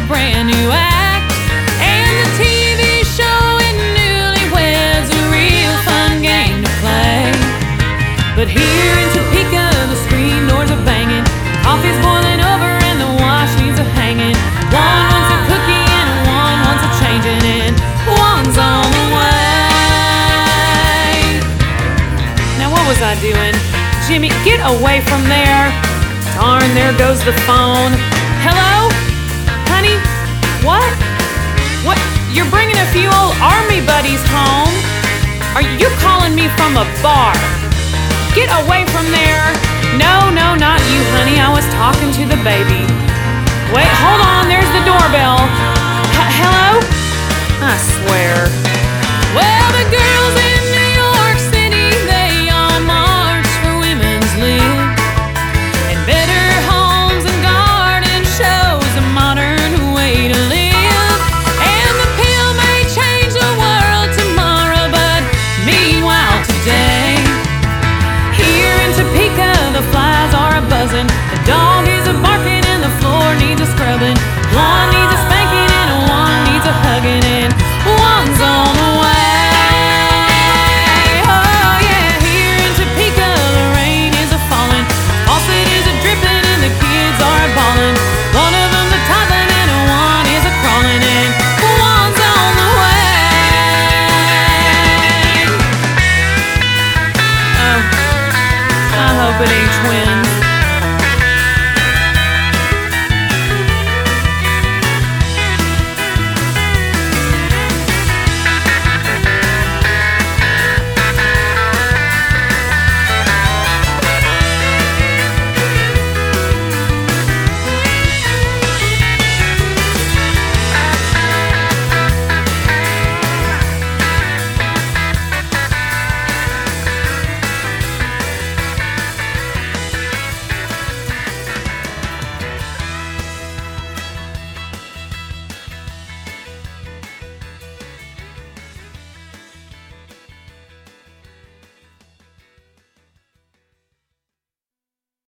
brand new act. And the TV show in Newlyweds, a real fun game to play. But here in Topeka, the screen doors are banging, coffee's boiling over and the wash needs a hanging. One wants a cookie and one wants a changing, and one's on the way. Now what was I doing? Jimmy, get away from there. Darn, there goes the phone. Hello? Honey? What? What? You're bringing a few old army buddies home? Are you calling me from a bar? Get away from there. No, not you, honey. I was talking to the baby. Wait, hold on. There's the doorbell.